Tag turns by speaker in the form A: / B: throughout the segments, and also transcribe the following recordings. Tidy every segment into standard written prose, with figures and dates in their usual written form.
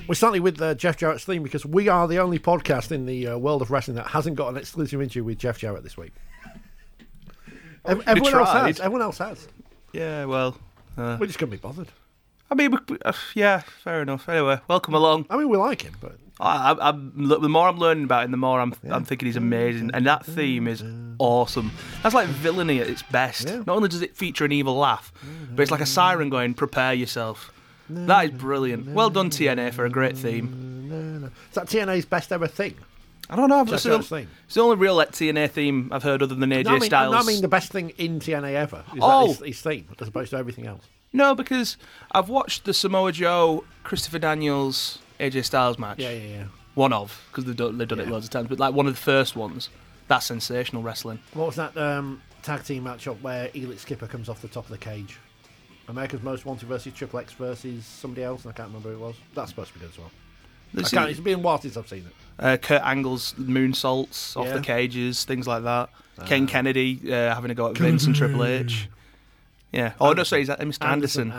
A: We're starting with Jeff Jarrett's theme because we are the only podcast in the world of wrestling that hasn't got an exclusive interview with Jeff Jarrett this week. Everyone else has. Everyone else has.
B: Yeah, well...
A: we just couldn't be bothered.
B: I mean, yeah, fair enough. Anyway, welcome along.
A: I mean, we like him, but...
B: the more I'm learning about him, the more I'm thinking he's amazing. And that theme is awesome. That's like villainy at its best. Yeah. Not only does it feature an evil laugh, but it's like a siren going, prepare yourself. That is brilliant. Well done, TNA, for a great theme.
A: Is that TNA's best ever thing?
B: I don't know. It's the only real TNA theme I've heard other than AJ Styles.
A: I mean the best thing in TNA ever. Is that his theme, as opposed to everything else?
B: No, because I've watched the Samoa Joe, Christopher Daniels, AJ Styles match.
A: Yeah.
B: One of, because they've done it loads of times, but like one of the first ones. That's sensational wrestling.
A: What was that tag team matchup where Elite Skipper comes off the top of the cage? America's Most Wanted versus Triple X versus somebody else, and I can't remember who it was. That's supposed to be good as well. It's been a while since I've seen
B: it. Kurt Angle's moonsaults off the cages, things like that. Ken Kennedy having a go at Vince and Triple H. Yeah. Oh, no, sorry, Mr. Anderson.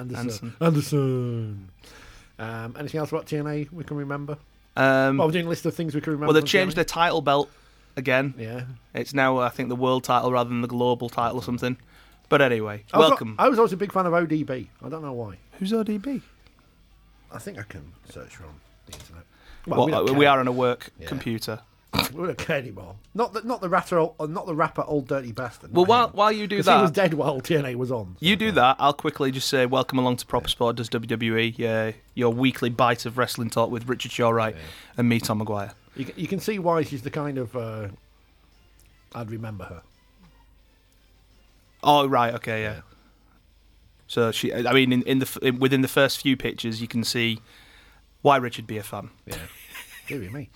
A: Anything else about TNA we can remember?
B: We're
A: doing a list of things we can remember.
B: Well, they've changed their title belt again.
A: Yeah.
B: It's now, I think, the world title rather than the global title or something. But anyway, welcome.
A: I was always a big fan of ODB. I don't know why.
B: Who's ODB?
A: I think I can search her on the internet.
B: Well, we are on a work computer.
A: We don't care anymore. Not the rapper, Old Dirty Bastard.
B: Well, while you do that,
A: he was dead while TNA was on.
B: So you do that. I'll quickly just say welcome along to Proper Sport Does WWE, your weekly bite of wrestling talk with Richard Shawright and me, Tom Maguire.
A: You can see why she's the kind of I'd remember her.
B: Oh right, okay, yeah. So within the first few pictures, you can see why Richard be a fan.
A: Yeah, dear me.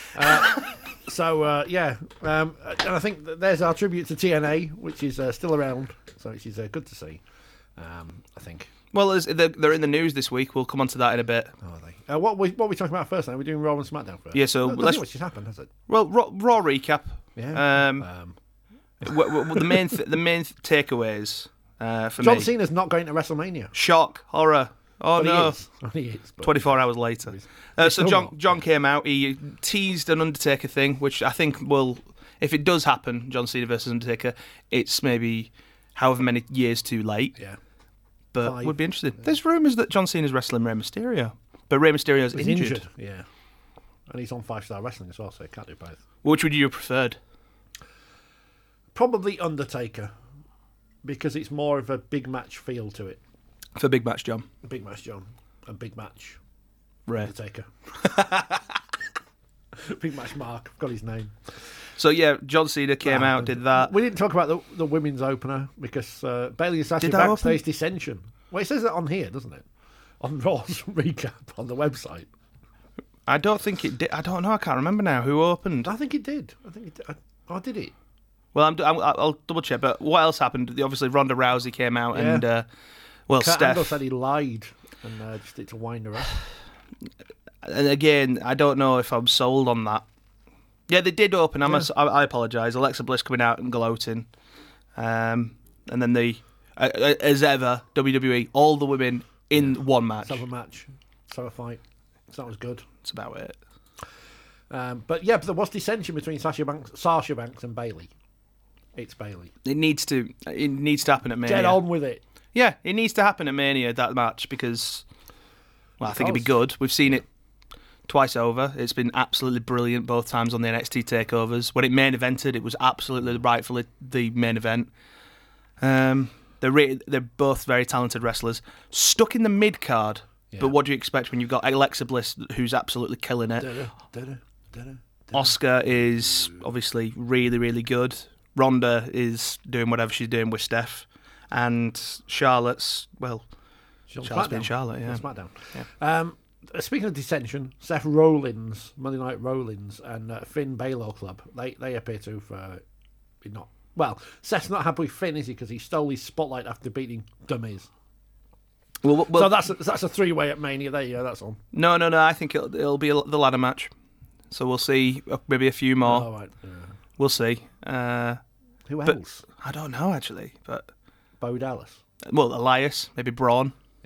A: And I think there's our tribute to TNA, which is still around, so which is good to see. I think.
B: Well, they're in the news this week. We'll come on to that in a bit.
A: Oh, are they? What are we talking about first? Are we doing Raw and SmackDown first?
B: Yeah. So
A: let's. What's just happened, has it?
B: Well, Raw recap.
A: Yeah.
B: The main takeaways for me.
A: John Cena's not going to WrestleMania.
B: Shock, horror. Oh
A: but
B: no!
A: He is.
B: 24 hours later. So John came out. He teased an Undertaker thing, which I think will, if it does happen, John Cena versus Undertaker, it's maybe however many years too late.
A: Yeah.
B: But would be interesting. There's rumours that John Cena's wrestling Rey Mysterio, but Rey Mysterio's injured.
A: Yeah. And he's on 5-star wrestling as well, so he can't do both.
B: Which would you have preferred?
A: Probably Undertaker, because it's more of a big match feel to it.
B: For Big Match John.
A: Big Match John. And Big Match
B: Ray.
A: Undertaker. Big Match Mark. I've got his name.
B: So, yeah, John Cena came out, did that.
A: We didn't talk about the women's opener because Bayley and Sasha backstage dissension. Well, it says that on here, doesn't it? On Raw's recap on the website.
B: I don't think it did. I don't know. I can't remember now who opened.
A: I think it did. Did it?
B: Well, I'll double check. But what else happened? Obviously, Ronda Rousey came out and,
A: Kurt
B: Steph.
A: Angle said he lied and just did to wind her up.
B: And again, I don't know if I'm sold on that. Yeah, they did open. I apologise. Alexa Bliss coming out and gloating. And then as ever, WWE, all the women in one match.
A: Let's have a match. Let's have a fight. So that was good.
B: That's about it.
A: But there was dissension between Sasha Banks and Bayley. It's Bayley.
B: It needs to happen at Mania.
A: Get on with it.
B: Yeah, it needs to happen at Mania, that match, because I think it'd be good. We've seen it twice over. It's been absolutely brilliant both times on the NXT takeovers. When it main evented, it was absolutely rightfully the main event. They're both very talented wrestlers. Stuck in the mid card, but what do you expect when you've got Alexa Bliss, who's absolutely killing it? Asuka is obviously really, really good. Ronda is doing whatever she's doing with Steph. And Charlotte's been Charlotte, yeah.
A: SmackDown. Yeah. Speaking of dissension, Seth Rollins, Monday Night Rollins, and Finn Balor Club, they appear to be not... Well, Seth's not happy with Finn, is he? Because he stole his spotlight after beating The Miz. Well, so that's a three-way at Mania. There you go, that's on.
B: No. I think it'll be the ladder match. So we'll see maybe a few more.
A: Oh, right. Yeah.
B: We'll see.
A: Who else?
B: I don't know, actually, but...
A: Bo Dallas.
B: Well, Elias, maybe Braun.
A: Yeah.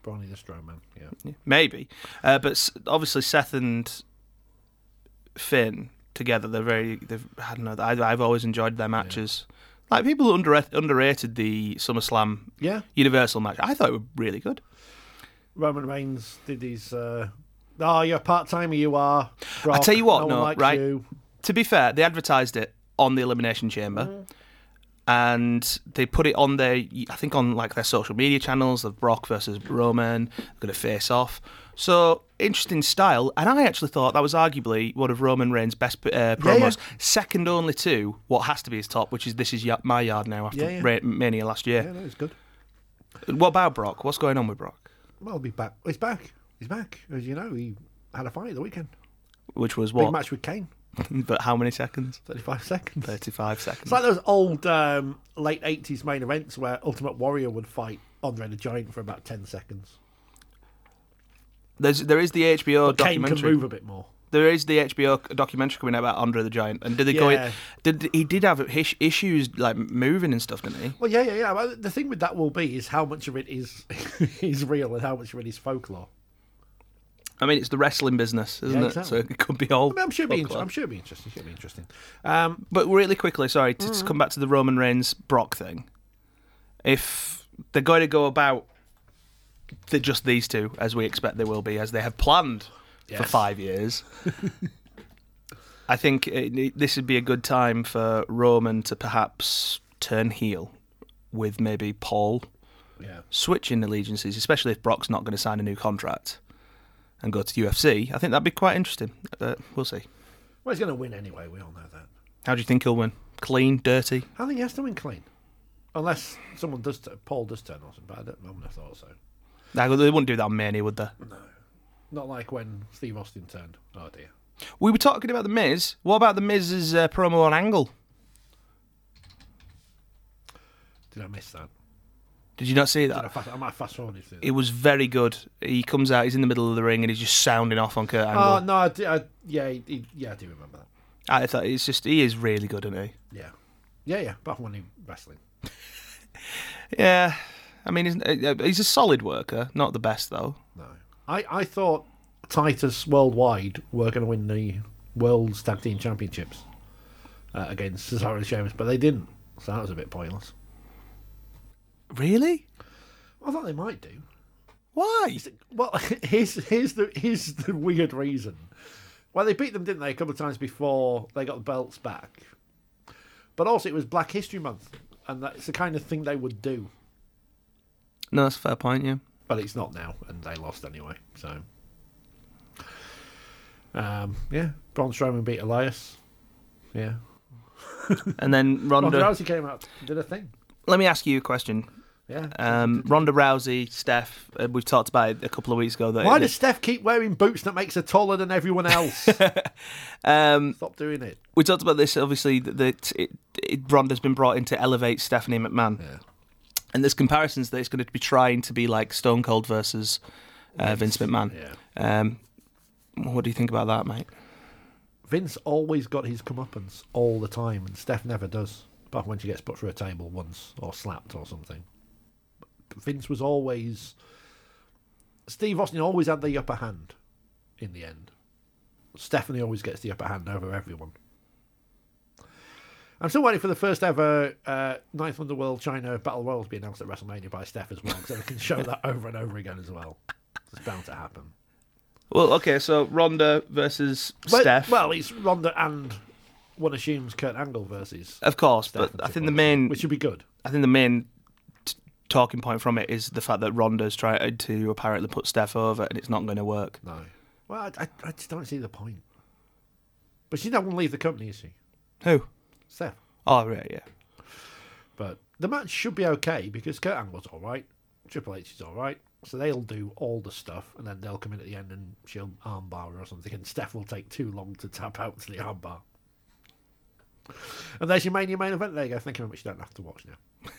A: Brawny the Strowman, yeah.
B: Maybe. But obviously Seth and Finn together, I don't know, I've always enjoyed their matches. Like, people underrated the SummerSlam Universal match. I thought it was really good.
A: Roman Reigns did his, you're part-timer, you are. Brock,
B: I tell you what,
A: no one likes
B: right?
A: you.
B: To be fair, they advertised it on the Elimination Chamber. And they put it on their social media channels of Brock versus Roman. They're going to face off. So, interesting style. And I actually thought that was arguably one of Roman Reigns' best promos. Second only to what has to be his top, which is This Is My Yard now after Mania last year.
A: Yeah, no, it's good.
B: What about Brock? What's going on with Brock?
A: Well, he'll be back. He's back. As you know, he had a fight at the weekend.
B: Which was what?
A: Big match with Kane.
B: But how many seconds?
A: 35 seconds.
B: 35 seconds.
A: It's like those old late 80s main events where Ultimate Warrior would fight Andre the Giant for about 10 seconds.
B: There is the HBO documentary.
A: Kane can move a bit more.
B: There is the HBO documentary coming out about Andre the Giant. And did they go in? He did have issues like moving and stuff, didn't he?
A: Well, yeah. Well, the thing with that will be is how much of it is real and how much of it is folklore.
B: I mean, it's the wrestling business, isn't it? So it could be all.
A: I'm sure it'll be interesting.
B: But really quickly, sorry, to come back to the Roman Reigns Brock thing. If they're going to go about just these two, as we expect they will be, as they have planned for 5 years, I think this would be a good time for Roman to perhaps turn heel with maybe Paul switching allegiances, especially if Brock's not going to sign a new contract and go to UFC. I think that'd be quite interesting. We'll see.
A: Well, he's going to win anyway. We all know that.
B: How do you think he'll win? Clean, dirty?
A: I think he has to win clean. Unless Paul does turn awesome, but I wouldn't have thought so.
B: They wouldn't do that on Mania, would they?
A: No. Not like when Steve Austin turned. Oh, dear.
B: We were talking about The Miz. What about The Miz's promo on Angle?
A: Did I miss that?
B: Did you not see that?
A: I might fast forward through that.
B: It was very good. He comes out, he's in the middle of the ring, and he's just sounding off on Kurt Angle.
A: Oh, no, I do remember that.
B: I thought he is really good, isn't
A: he? Yeah. But when he's wrestling.
B: Yeah. I mean, he's a solid worker. Not the best, though.
A: No. I thought Titus Worldwide were going to win the World's Tag Team Championships against Cesaro and Sheamus, but they didn't. So that was a bit pointless.
B: Really?
A: I thought they might do.
B: Why?
A: Well, here's the weird reason. Well, they beat them, didn't they, a couple of times before they got the belts back. But also, it was Black History Month, and that's the kind of thing they would do.
B: No, that's a fair point, yeah.
A: But it's not now, and they lost anyway, so... Braun Strowman beat Elias. Yeah.
B: And then Ronda
A: Rousey came out, did a thing.
B: Let me ask you a question.
A: Yeah.
B: Ronda Rousey, Steph, we've talked about it a couple of weeks ago.
A: Why does Steph keep wearing boots that makes her taller than everyone else? Stop doing it.
B: We talked about this, obviously, that Ronda's been brought in to elevate Stephanie McMahon.
A: Yeah.
B: And there's comparisons that it's going to be trying to be like Stone Cold versus Vince McMahon.
A: Yeah.
B: What do you think about that, mate?
A: Vince always got his comeuppance all the time, and Steph never does. Apart from when she gets put through a table once, or slapped or something. But Vince was always... Steve Austin always had the upper hand in the end. Stephanie always gets the upper hand over everyone. I'm still waiting for the first ever Ninth Underworld China Battle Royal to be announced at WrestleMania by Steph as well, so they can show that over and over again as well. It's bound to happen.
B: Well, okay, so Ronda versus Steph.
A: Well, it's Ronda and one assumes Kurt Angle versus...
B: Of course,
A: Steph,
B: but I think the main...
A: Which would be good.
B: I think the main talking point from it is the fact that Ronda's trying to apparently put Steph over and it's not going to work.
A: No. Well, I just don't see the point. But she's not going to leave the company, is she?
B: Who?
A: Steph.
B: Oh, right, yeah.
A: But the match should be okay because Kurt Angle's all right. Triple H is all right. So they'll do all the stuff and then they'll come in at the end and she'll armbar her or something and Steph will take too long to tap out to the armbar. And there's your Mania main event. There you go. Thank you very much. You don't have to watch now.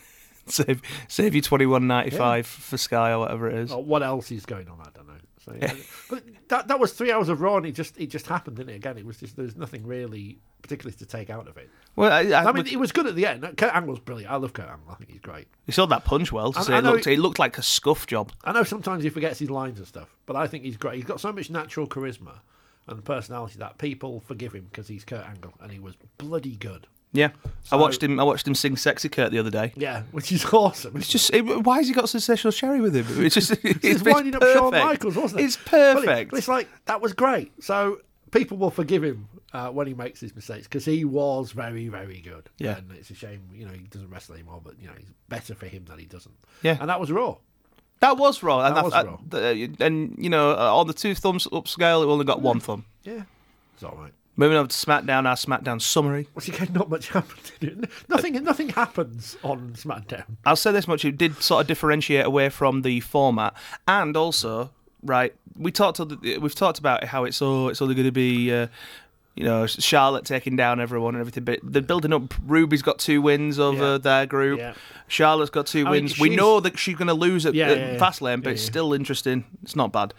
B: Save you $21.95 for Sky or whatever it is.
A: What else is going on? I don't know. So, but that was 3 hours of Raw, and it just happened, didn't it? Again, it was just there's nothing really particularly to take out of it.
B: Well,
A: I mean, it was good at the end. Kurt Angle's brilliant. I love Kurt Angle. I think he's great.
B: He sold that punch well. It looked like a scuff job.
A: I know sometimes he forgets his lines and stuff, but I think he's great. He's got so much natural charisma and personality that people forgive him because he's Kurt Angle, and he was bloody good.
B: Yeah, so, I watched him sing "Sexy Kurt" the other day.
A: Yeah, which is awesome.
B: It's just why has he got Sensational Sherry with him? It's just it's
A: winding up Shawn Michaels, wasn't it?
B: It's perfect.
A: But it's like that was great. So people will forgive him when he makes his mistakes because he was very, very good.
B: Yeah,
A: and it's a shame he doesn't wrestle anymore. But it's better for him that he doesn't.
B: Yeah,
A: and that was Raw.
B: That was Raw, and
A: Raw.
B: And on the 2 thumbs up scale, it only got 1 thumb.
A: Yeah, it's all right.
B: Moving over to SmackDown, our SmackDown summary.
A: Once again, not much happened. Nothing happens on SmackDown.
B: I'll say this much: it did sort of differentiate away from the format, and also, right, we've talked about how it's only going to be, Charlotte taking down everyone and everything. But they're building up. Ruby's got 2 wins over their group. Yeah. Charlotte's got 2 wins. We know that she's going to lose at Fastlane, but it's still interesting. It's not bad.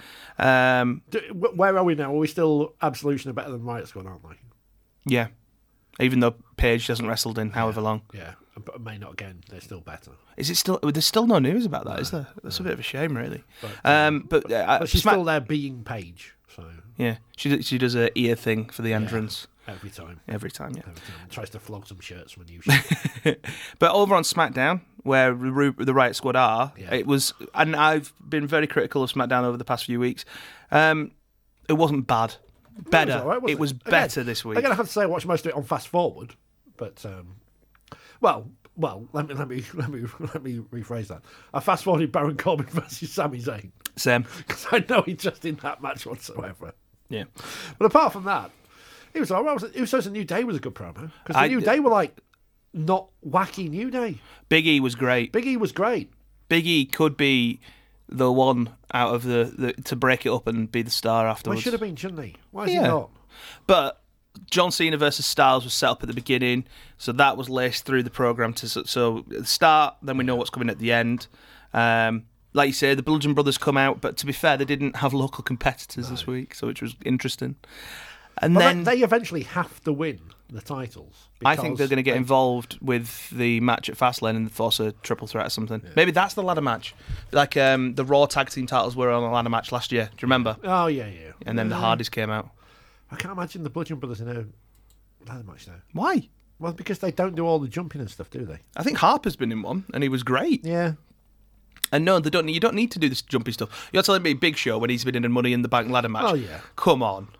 A: Where are we now? Are we still Absolution are better than Riot Squad, aren't we?
B: Yeah. Even though Paige hasn't wrestled in however long.
A: Yeah. But may not again. They're still better.
B: Is it still? There's still no news about that, is there? That's a bit of a shame, really.
A: But she's still there being Paige. So
B: yeah, she does a ear thing for the entrance.
A: Every time,
B: yeah.
A: Every time. Tries to flog some shirts from a new shirt.
B: But over on SmackDown, where the Riot Squad are, it was, and I've been very critical of SmackDown over the past few weeks. It wasn't bad. Better. It was better this week.
A: Again, I have to say I watched most of it on Fast Forward, but well. Let me rephrase that. I fast forwarded Baron Corbin versus Sami Zayn.
B: Same,
A: because I know he's just in that match whatsoever.
B: Yeah,
A: but apart from that, it was all right. It was a New Day was a good promo because the New Day were like not wacky New Day.
B: Big E was great.
A: Big E
B: could be the one out of the to break it up and be the star afterwards.
A: Well, he should have been, shouldn't he? Why is he not?
B: But John Cena versus Styles was set up at the beginning, so that was laced through the program to at the start. Then we know what's coming at the end. Like you say, the Bludgeon Brothers come out, but to be fair, they didn't have local competitors this week, so which was interesting. And then
A: they eventually have to win the titles.
B: I think they're going to get involved with the match at Fastlane and force a triple threat or something. Yeah. Maybe that's the ladder match, like the Raw tag team titles were on a ladder match last year. Do you remember?
A: Oh yeah.
B: And then the Hardys came out.
A: I can't imagine the Bludgeon Brothers in a ladder match now.
B: Why?
A: Well, because they don't do all the jumping and stuff, do they?
B: I think Harper's been in one, and he was great.
A: Yeah.
B: And no, they don't. You don't need to do this jumpy stuff. You're telling me Big Show when he's been in a Money in the Bank ladder match.
A: Oh yeah.
B: Come on.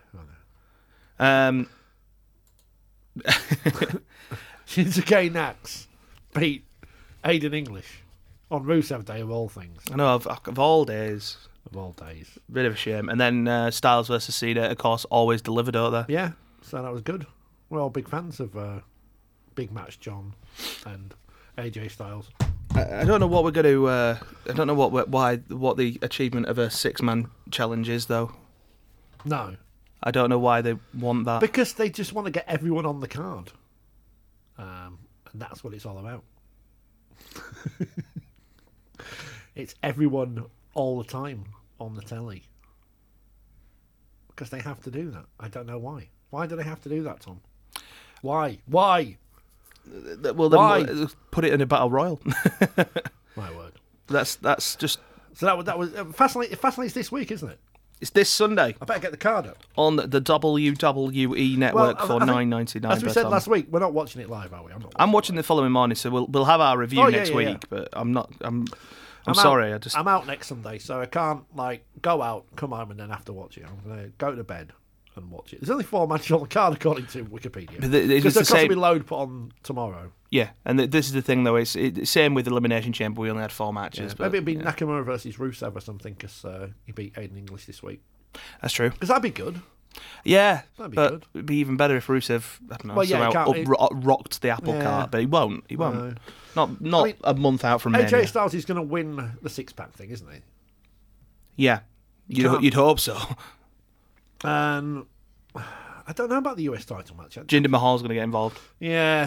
A: I know. Shinsuke Nax beat Aiden English on Rusev Day of all things.
B: I know, of all days.
A: Of all days.
B: Bit of a shame. And then Styles versus Cena, of course, always delivered, don't they?
A: Yeah, so that was good. We're all big fans of Big Match John and AJ Styles.
B: I don't know what we're going to. I don't know what the achievement of a 6-man challenge is, though.
A: No.
B: I don't know why they want that.
A: Because they just want to get everyone on the card. And that's what it's all about. It's everyone all the time on the telly. Because they have to do that. I don't know why. Why do they have to do that, Tom? Why?
B: Well, then put it in a battle royal.
A: My word.
B: That's just.
A: So that was Fastlane's this week, isn't it?
B: It's this Sunday.
A: I better get the card up
B: on the WWE network for $9.99.
A: As we said last week, we're not watching it live, are we?
B: I'm watching the following morning, so we'll have our review next week. Yeah. But I'm sorry. I'm
A: out next Sunday, so I can't go out, come home, and then have to watch it. I'm going to go to bed and watch it. There's only 4 matches on the card according to Wikipedia. Because there's going to be load put on tomorrow.
B: Yeah, and this is the thing though. It's same with Elimination Chamber. We only had 4 matches.
A: Yeah, maybe it'd be Nakamura versus Rusev or something because he beat Aiden English this week.
B: That's true.
A: Because that'd be good.
B: Yeah,
A: that'd be
B: good. It'd be even better if Rusev, I don't know, somehow rocked the apple cart, but he won't. He won't. No. Not a month out from
A: AJ Styles is going to win the 6-pack thing, isn't he?
B: Yeah, you'd hope so.
A: I don't know about the US title match.
B: Jinder Mahal's going to get involved.
A: Yeah.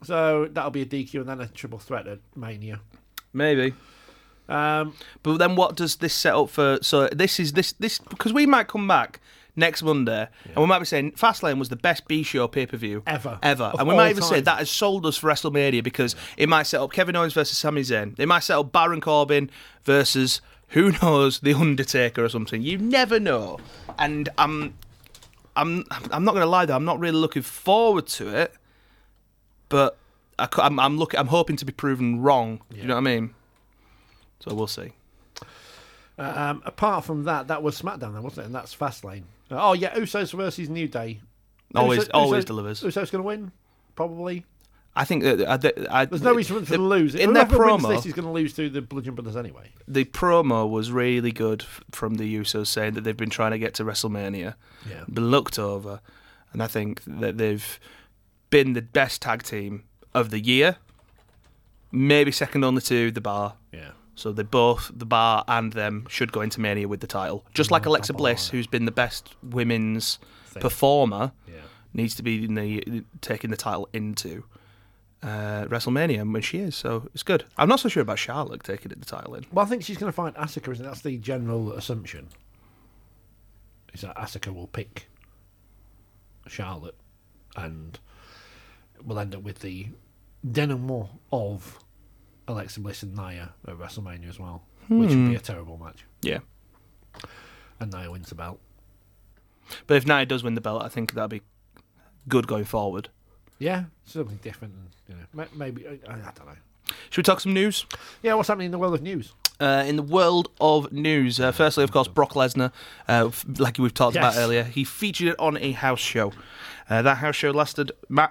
A: So that'll be a DQ and then a triple threat at Mania.
B: Maybe. But then what does this set up for? So this because we might come back next Monday and we might be saying Fastlane was the best B-show pay-per-view
A: ever.
B: And we might even say that has sold us for WrestleMania because it might set up Kevin Owens versus Sami Zayn. It might set up Baron Corbin versus, who knows, The Undertaker or something. You never know. And I'm not going to lie though, I'm not really looking forward to it, but I'm hoping to be proven wrong. Yeah. You know what I mean? So we'll see.
A: Apart from that was SmackDown then, wasn't it? And that's Fastlane. Usos versus New Day.
B: Always delivers.
A: Usos going to win? Probably.
B: I think
A: there's no reason for them to lose.
B: In their promo,
A: wins this, he's going to lose to the Bludgeon Brothers anyway.
B: The promo was really good from the Usos, saying that they've been trying to get to WrestleMania, been looked over, and I think that they've been the best tag team of the year, maybe second only to The Bar.
A: Yeah.
B: So they both, The Bar and them, should go into Mania with the title. Just like Alexa Bliss, who's been the best women's performer, needs to be taking the title into WrestleMania when she is. So it's good. I'm not so sure about Charlotte taking the title in.
A: Well, I think she's going to find Asuka, isn't it? That's the general assumption. Is that Asuka will pick Charlotte and we'll end up with the denouement of Alexa Bliss and Nia at WrestleMania as well, which would be a terrible match.
B: Yeah.
A: And Nia wins the belt.
B: But if Nia does win the belt, I think that'd be good going forward.
A: Yeah, something different. Maybe, I don't know.
B: Should we talk some news?
A: Yeah, what's happening in the world of news?
B: In the world of news, firstly, of course, Brock Lesnar, like we've talked about earlier, he featured it on a house show. That house show lasted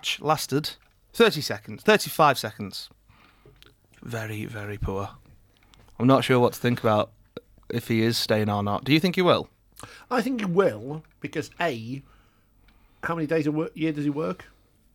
B: 35 seconds. Very, very poor. I'm not sure what to think about if he is staying or not. Do you think he will?
A: I think he will, because how many days a year does he work?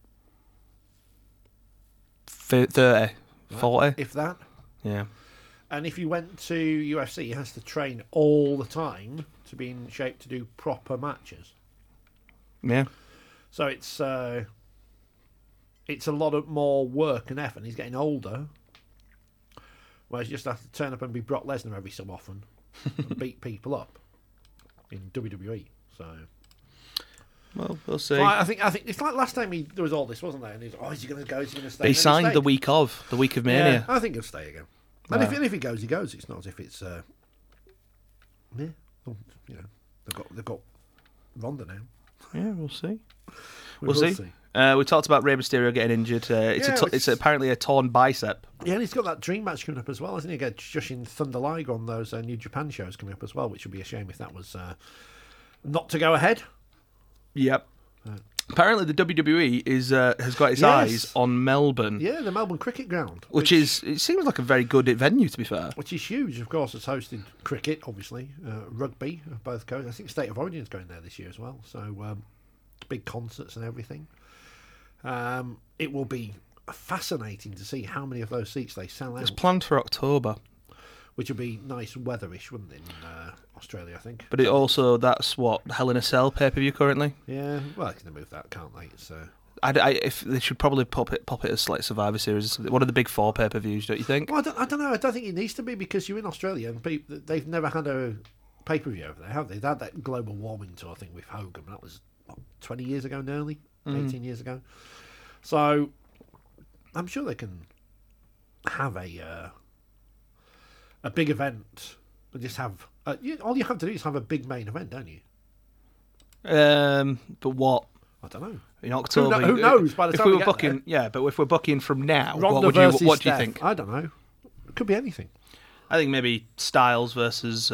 B: 30, 40.
A: If that.
B: Yeah.
A: And if he went to UFC, he has to train all the time to be in shape to do proper matches.
B: Yeah.
A: So it's a lot of more work and effort. He's getting older. Whereas you just have to turn up and be Brock Lesnar every so often and beat people up in WWE. So,
B: well, we'll see.
A: So I think it's like last time there was all this, wasn't there? And he's is he going to go? Is he going to stay?
B: He signed the week of Mania.
A: Yeah, I think he'll stay again. And if he goes, he goes. It's not as if it's they've got Ronda now.
B: Yeah, we'll see. We'll see. We talked about Rey Mysterio getting injured. It's apparently a torn bicep.
A: Yeah, and he's got that dream match coming up as well, hasn't he? Again, Jushin Thunder Liger on those New Japan shows coming up as well, which would be a shame if that was not to go ahead.
B: Yep. Apparently, the WWE has got its eyes on Melbourne.
A: Yeah, the Melbourne Cricket Ground.
B: It seems like a very good venue, to be fair.
A: Which is huge, of course. It's hosted cricket, obviously, rugby of both coasts. I think State of Origin is going there this year as well. So, big concerts and everything. It will be fascinating to see how many of those seats they sell out.
B: It's planned for October.
A: Which would be nice weatherish, wouldn't it, in Australia, I think.
B: But that's what, Hell in a Cell pay-per-view currently?
A: Yeah, well, they can move that, can't they? It's,
B: if they should probably pop it as like Survivor Series. One of the big four pay-per-views, don't you think?
A: Well, I don't know. I don't think it needs to be, because you're in Australia and they've never had a pay-per-view over there, have they? They had that global warming tour thing with Hogan, but that was 20 years ago nearly, 18 years ago. So I'm sure they can have a big event and just have all you have to do is have a big main event, don't you?
B: But what?
A: I don't know.
B: In October,
A: who knows? By the time
B: we
A: we
B: were booking,
A: there,
B: but if we're booking from now,
A: Ronda
B: what do you think?
A: I don't know. It could be anything.
B: I think maybe Styles versus.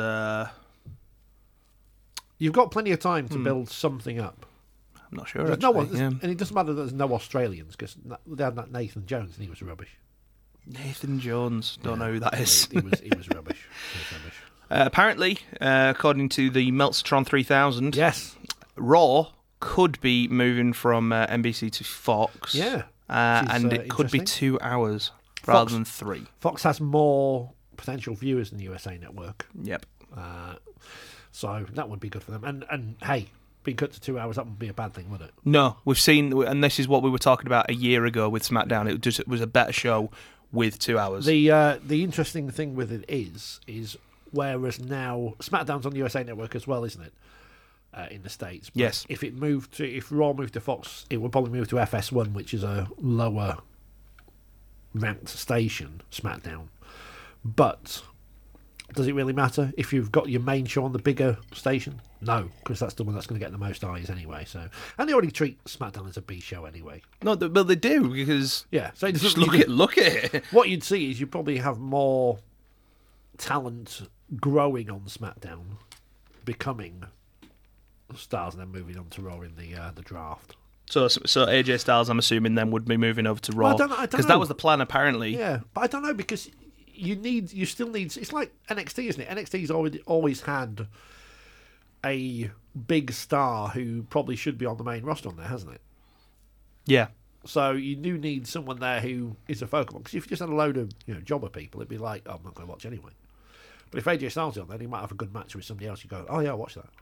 A: You've got plenty of time to build something up.
B: I'm not sure.
A: And it doesn't matter that there's no Australians, because they had that Nathan Jones and he was rubbish.
B: Nathan Jones, don't know who that is.
A: He was rubbish.
B: Apparently, according to the Meltstron 3000,
A: yes,
B: Raw could be moving from NBC to Fox.
A: Yeah,
B: and it could be 2 hours rather than 3.
A: Fox has more potential viewers than the USA Network.
B: Yep.
A: So that would be good for them. And hey, being cut to 2 hours, that wouldn't be a bad thing, would it?
B: No, we've seen, and this is what we were talking about a year ago with SmackDown. It was a better show with 2 hours.
A: The interesting thing with it is whereas now SmackDown's on the USA Network as well, isn't it? In the States. But
B: yes.
A: If Raw moved to Fox, it would probably move to FS1, which is a lower ranked station, SmackDown. But does it really matter if you've got your main show on the bigger station? No, because that's the one that's going to get the most eyes anyway. So, and they already treat SmackDown as a B show anyway.
B: No, but they do, because
A: So
B: just look at it.
A: What you'd see is you probably have more talent growing on SmackDown, becoming stars, and then moving on to Raw in the draft.
B: So AJ Styles, I'm assuming, then would be moving over to Raw.
A: Well, I don't know.
B: Because that was the plan, apparently.
A: Yeah, but I don't know, because you still need. It's like NXT, isn't it? NXT's always had a big star who probably should be on the main roster on there, hasn't it?
B: Yeah.
A: So you do need someone there who is a focal point. Because if you just had a load of jobber people, it'd be like, oh, I'm not going to watch anyway. But if AJ Styles is on there, he might have a good match with somebody else. You go, oh yeah, I'll watch that.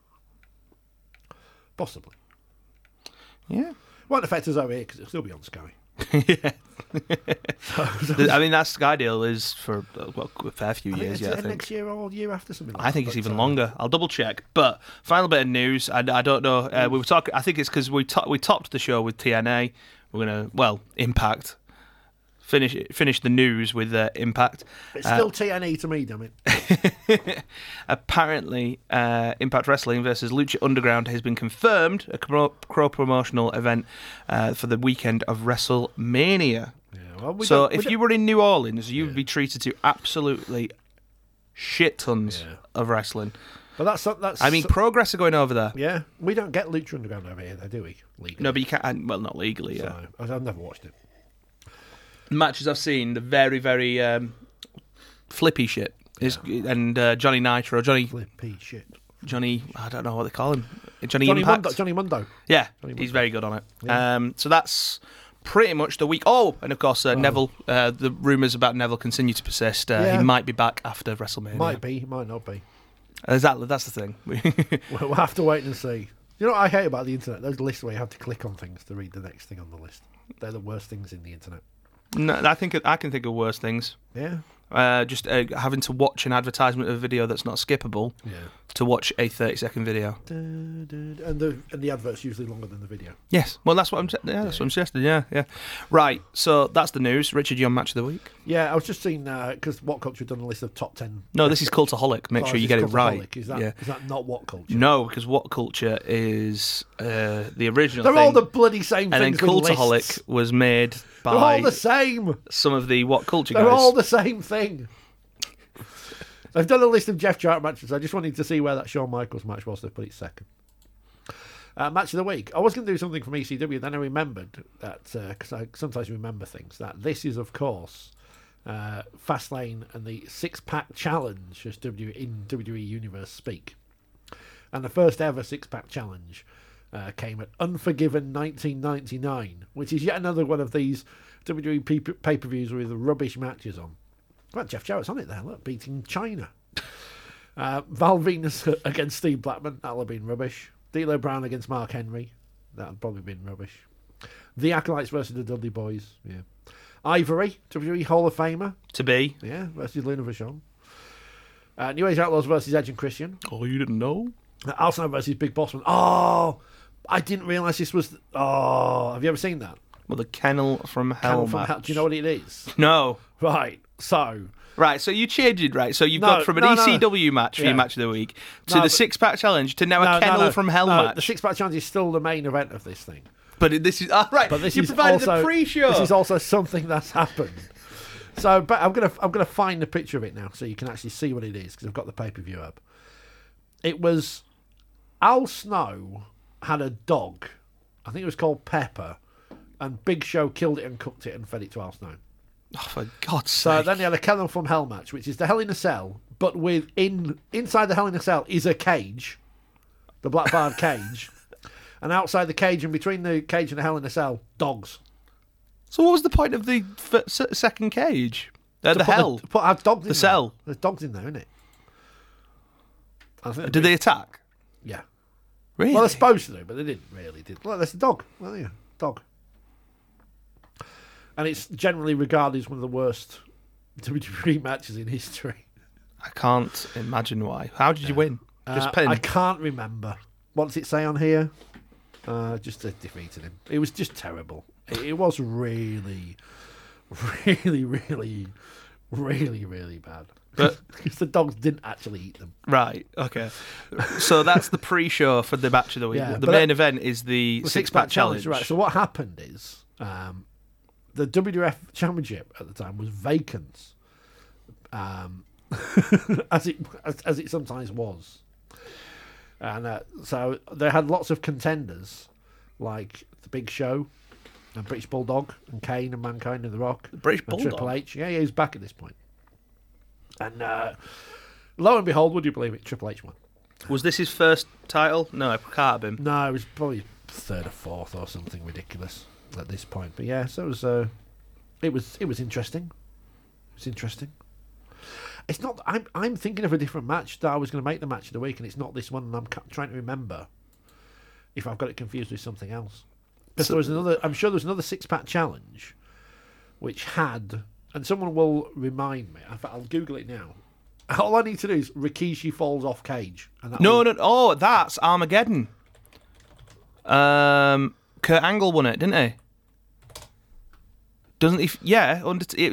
A: Possibly.
B: Yeah.
A: Won't affect us over here because it'll still be on Sky.
B: Yeah. I mean, that Sky deal is for a fair few years. I think
A: next year or year after, something like
B: that. I think it's even longer. I'll double check. But final bit of news. I don't know. We were talking. I think it's because we topped the show with TNA. We're gonna Impact. Finish the news with Impact.
A: It's still TNA to me, damn it.
B: Apparently, Impact Wrestling versus Lucha Underground has been confirmed, a pro-promotional event for the weekend of WrestleMania. Yeah, well, if you were in New Orleans, you'd be treated to absolutely shit tons of wrestling.
A: But that's.
B: I mean, Progress are going over there.
A: Yeah, we don't get Lucha Underground over here, though, do we? Legally.
B: No, but you can't. Well, not legally. Yeah,
A: so, I've never watched it.
B: Matches I've seen, the very, very flippy shit. And Johnny Nitro,
A: Flippy shit.
B: Johnny, I don't know what they call him. Johnny Impact?
A: Johnny Mundo.
B: Yeah, he's very good on it. Yeah. So that's pretty much the week. Oh, and of course, Neville, the rumours about Neville continue to persist. He might be back after WrestleMania.
A: Might be, might not be.
B: That's the thing.
A: We'll have to wait and see. You know what I hate about the internet? Those lists where you have to click on things to read the next thing on the list. They're the worst things in the internet.
B: No, I can think of worse things.
A: Yeah.
B: Just having to watch an advertisement of a video that's not skippable to watch a 30-second video.
A: And the advert's usually longer than the video.
B: Yes. Well, that's what I'm suggesting. Yeah. Right. So that's the news. Richard, you on Match of the Week?
A: Yeah, I was just seeing because What Culture done a list of top 10.
B: No, this is Cultaholic. Make sure you get it right.
A: Is that not What Culture?
B: No, because What Culture is the original.
A: They're
B: thing.
A: all the bloody same
B: and
A: things.
B: And then Cultaholic was made by.
A: They're all the same.
B: Some of the What Culture guys.
A: They're all the same thing. I've done a list of Jeff Jarrett matches. I just wanted to see where that Shawn Michaels match was, so I put it second. Match of the week. I was going to do something from ECW, then I remembered that, because I sometimes remember things, that this is, of course, Fastlane and the six-pack challenge, as in WWE Universe speak. And the first ever six-pack challenge came at Unforgiven 1999, which is yet another one of these WWE pay-per-views with rubbish matches on. Well, Jeff Jarrett's on it there, look, beating China. Val Venus against Steve Blackman, that'll have been rubbish. D'Lo Brown against Mark Henry, that'll probably been rubbish. The Acolytes versus the Dudley Boys, yeah. Ivory, WWE Hall of Famer.
B: To be.
A: Yeah, versus Luna Vachon. New Age Outlaws versus Edge and Christian.
B: Oh, you didn't know?
A: Arsenal versus Big Bossman. Oh, I didn't realise this was... Oh, have you ever seen that?
B: Well, the Kennel from Hell match.
A: Do you know what it is?
B: No.
A: Right, so...
B: Right, so you changed it, right? So you've gone from an ECW match for your Match of the Week to the six-pack challenge to now a Kennel from Hell match.
A: The six-pack challenge is still the main event of this thing.
B: But this is... right, but this you provided a pre-show.
A: This is also something that's happened. So, but I'm gonna find the picture of it now so you can actually see what it is, because I've got the pay-per-view up. It was... Al Snow had a dog. I think it was called Pepper. And Big Show killed it and cooked it and fed it to Al Snow.
B: Oh, for God's sake.
A: So then they had a Kennel from Hell match, which is the Hell in a Cell, but inside the Hell in a Cell is a cage, the Black Bard cage, and outside the cage and between the cage and the Hell in a Cell, dogs.
B: So what was the point of the second cage? The Hell?
A: Put dogs in
B: the cell?
A: There's dogs in there, isn't it?
B: Did they attack?
A: Yeah.
B: Really?
A: Well, they're supposed to do, but they didn't really. Well, there's a dog. Well, yeah, dog. And it's generally regarded as one of the worst WWE matches in history.
B: I can't imagine why. How did you win? Just pin?
A: I can't remember. What does it say on here? Just defeated him. It was just terrible. It was really, really, really, really, really bad. But because the dogs didn't actually eat them.
B: Right, okay. So that's the pre-show for the match of the week.
A: Yeah,
B: the main event is the six-pack challenge.
A: Right, so what happened is the WWF Championship at the time was vacant, as it sometimes was. And so they had lots of contenders, like the Big Show, and British Bulldog, and Kane, and Mankind, and The Rock.
B: British
A: and
B: Bulldog?
A: Triple H. Yeah, he's back at this point. And lo and behold, would you believe it, Triple H won.
B: Was this his first title? No, it can't have been.
A: No, it was probably third or fourth or something ridiculous at this point. But yeah, so it was interesting. It was interesting. It's not. I'm thinking of a different match that I was going to make the match of the week, and it's not this one. And I'm trying to remember if I've got it confused with something else. Because there was another. I'm sure there was another six-pack challenge, which had, and someone will remind me. In fact, I'll Google it now. All I need to do is Rikishi falls off cage. And
B: No. Oh, that's Armageddon. Kurt Angle won it, didn't he? Doesn't he? Yeah.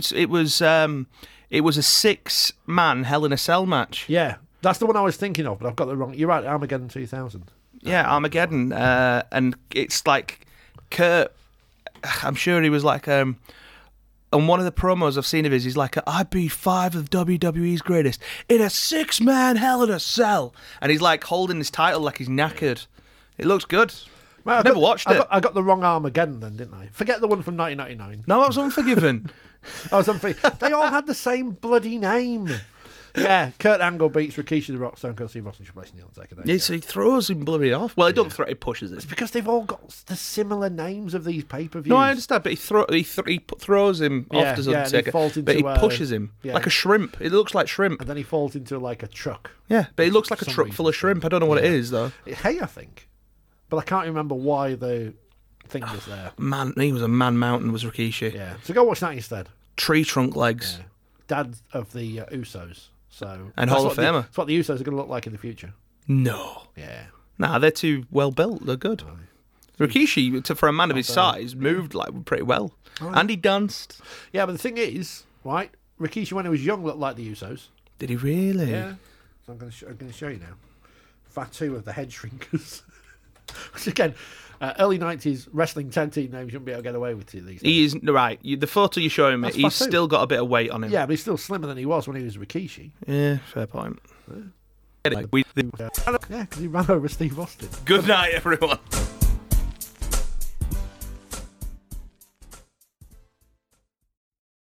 B: It was a 6-man Hell in a Cell match.
A: Yeah, that's the one I was thinking of, but I've got the wrong. You're right, Armageddon 2000.
B: Yeah, Armageddon, and it's like Kurt. I'm sure he was like, on one of the promos I've seen of his, he's like, I beat 5 of WWE's greatest in a 6-man Hell in a Cell, and he's like holding his title like he's knackered. It looks good.
A: Well,
B: Never watched it.
A: I got the wrong Armageddon then, didn't I? Forget the one from 1999.
B: No, I was Unforgiven.
A: They all had the same bloody name. Yeah, Kurt Angle beats Rikishi, The Rock, Stone Cold Steve Austin, Triple H, and The Undertaker.
B: Yeah, so he throws him bloody off. Well, he doesn't throw; he pushes it.
A: It's because they've all got the similar names of these pay-per-views.
B: No, I understand, but he throws him off to Undertaker, but he pushes him like a shrimp. It looks like shrimp,
A: and then he falls into like a truck.
B: Yeah, but it looks like a truck full of shrimp. I don't know what it is though.
A: Hay, I think, but I can't remember why the thing was there.
B: Man, he was a man mountain. Was Rikishi?
A: Yeah, so go watch that instead.
B: Tree trunk legs.
A: Yeah. Dad of the Usos. So
B: and Hall of Famer.
A: That's what the Usos are going to look like in the future.
B: No.
A: Yeah.
B: Nah, they're too well built. They're good. Right. Rikishi, for a man of his size, moved like pretty well. Right. And he danced.
A: Yeah, but the thing is, right, Rikishi when he was young looked like the Usos.
B: Did he really?
A: Yeah. So I'm going to show you now. Fatu of the Head Shrinkers. Which again, early 90s wrestling tag team names you wouldn't be able to get away with these days.
B: He is, right, the photo you're showing me, he's still got a bit of weight on him.
A: Yeah, but he's still slimmer than he was when he was Rikishi.
B: Yeah, fair point.
A: Yeah, because he ran over Steve Austin.
B: Good night, everyone.